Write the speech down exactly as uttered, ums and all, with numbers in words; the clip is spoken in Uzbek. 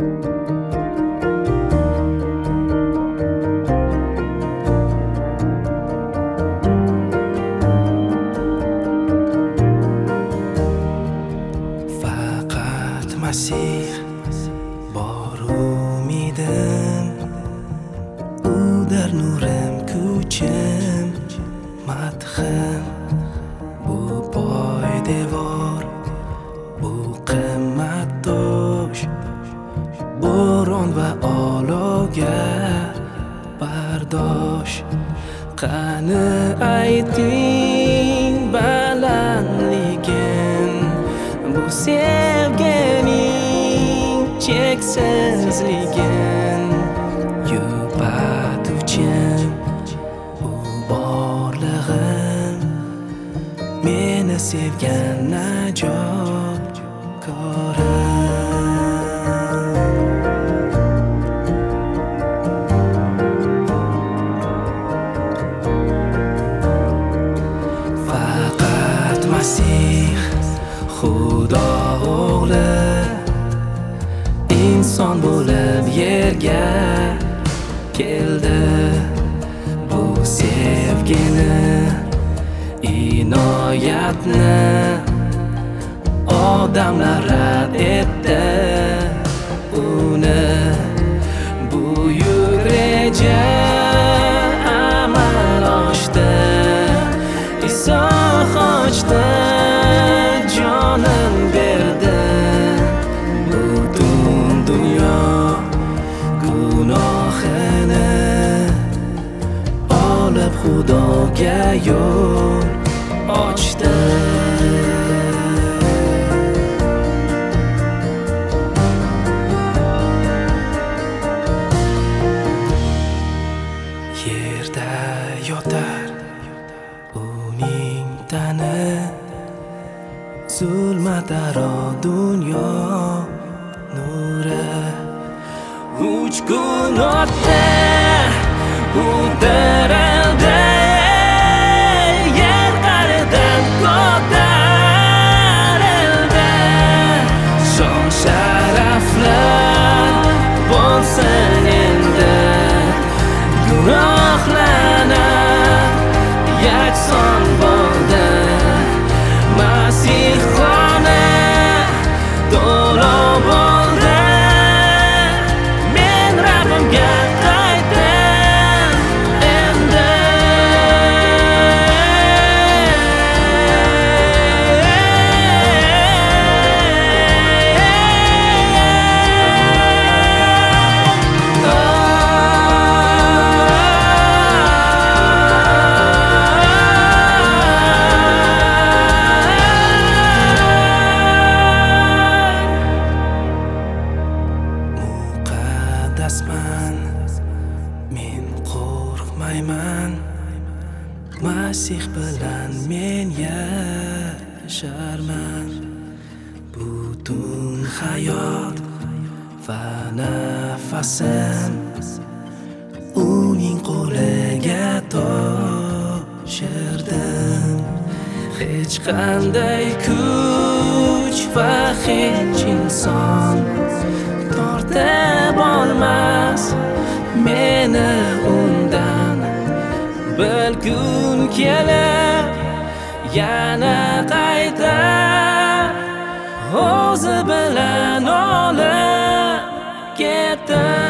Faqat Masih bor umidim, u dar nurim, kuchim, madhim. Bu poydevor, bu qimmatdosh, bo'ron va olovga bardosh. Qani ayting balandligin, bu sevgining cheksizligin. Yupatuvchim u borlig'im, meni sevgan najot korim. Faqat Masih Xudo o'g'li inson bo'lib yerga keldi. Bu sevgini, inoyatni odamlar rad etdi. Uni buyuk reja amal oshdi. Iso qochdi, jonim berdi. Butun dunyo gunohini olib Xudoga yo'l ochdi. Yerda yotar uning tani, zulmataro dunyo nuri. Uch kun o'tdi, u dirildi, yer qa'ridan ko'tarildi. Shon sharaflar bo'lsin endi, gunohlanib yakson bo'ldi. Masih xoni to'lov bo'ldi, men Rabbimga qaytdim endi. Muqaddasman, men qo'rqmayman. Masih bilan men yasharman. Butun hayot va nafasim uning qo'liga topshirdim. Hech qanday kuch va hech inson tortib olmas meni undan. Bilgun kelib yana qayta o'zi bilan olib ketdi.